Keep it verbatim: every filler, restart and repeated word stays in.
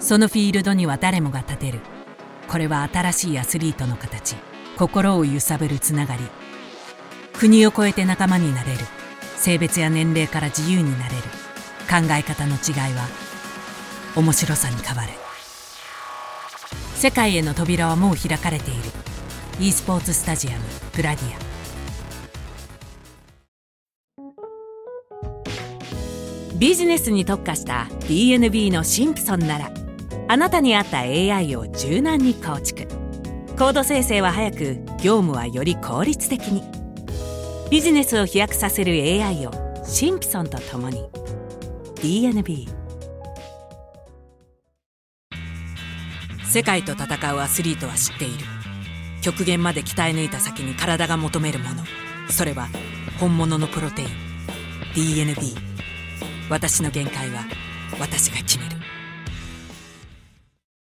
そのフィールドには誰もが立てる。これは新しいアスリートの形、心を揺さぶるつながり。国を越えて仲間になれる。性別や年齢から自由になれる。考え方の違いは面白さに変わる。世界への扉はもう開かれている。 e スポーツスタジアムグラディア。ビジネスに特化した ディーエヌビー のシンプソンなら、あなたに合った エーアイ を柔軟に構築。コード生成は早く、業務はより効率的に。ビジネスを飛躍させる エーアイ をシンプソンと共に。 ディーエヌビー。 世界と戦うアスリートは知っている。極限まで鍛え抜いた先に体が求めるもの、それは本物のプロテイン。 ディーエヌビー。 私の限界は私が決める。